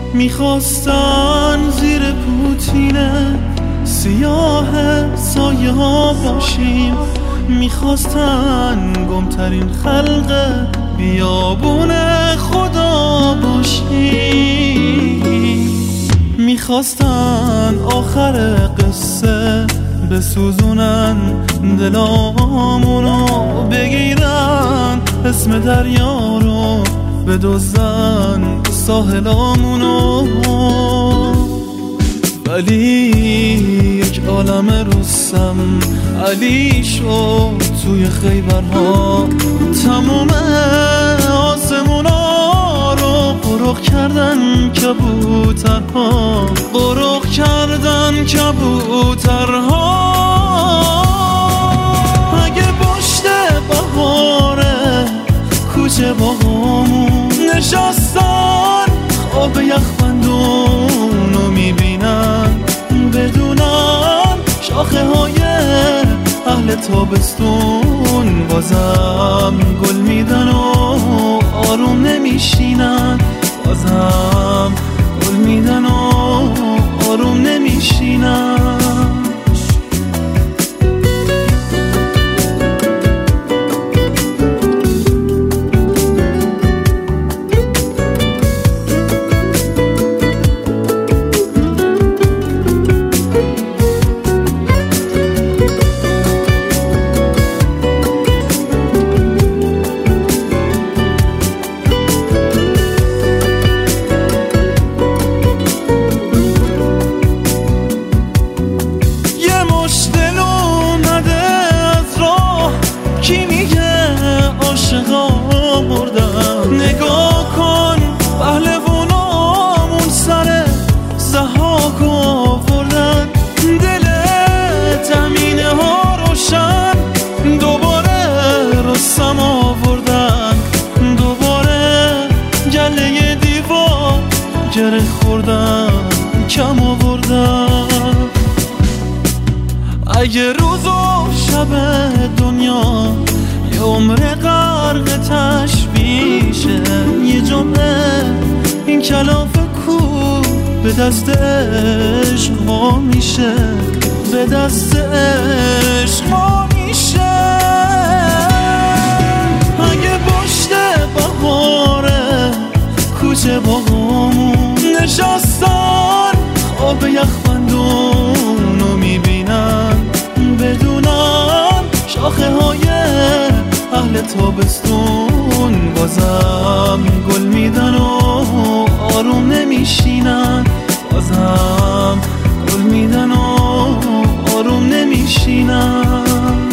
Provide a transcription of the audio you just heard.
میخواستن زیر پوتینه سیاه سایه ها باشیم، میخواستن گمترین خلق بیابون خدا باشیم، میخواستن آخر قصه بسوزونن دلامونو، بگیرن اسم دریا رو بدزدن ساحلامونو. ولی یک عالم رستم علی شد توی خیبرها، تموم آسمونا رو قرق کردن کبوترها، قرق کردن کبوترها. اگه پشت بهاره کوچه باغامون نشستن، خواب یخبندون رو میبینن، بدونن شاخه های اهل تابستون بازم گل میدن و آروم نمیشینن، بازم گل میدن و آروم نمیشینن. نگاه کن پهلوانامون سر ضحاک آوردن، دل تمینه ها روشن دوباره رستم آوردن، دوباره گله دیوار گره خوردن کم آوردن. اگه روز و شب دنیا یه عمر غرق تشویشه، یه جمعه این کلاف کو به دست عشق ما میشه، به دست عشق ما میشه. اگه پشت بهاره کوچه باغامون نشستن، خواب یخبندون رو میبینن، بدونن شاخه های اهل تابستون بازم گل میدن و آروم نمیشینن، بازم گل میدن و آروم نمیشینن.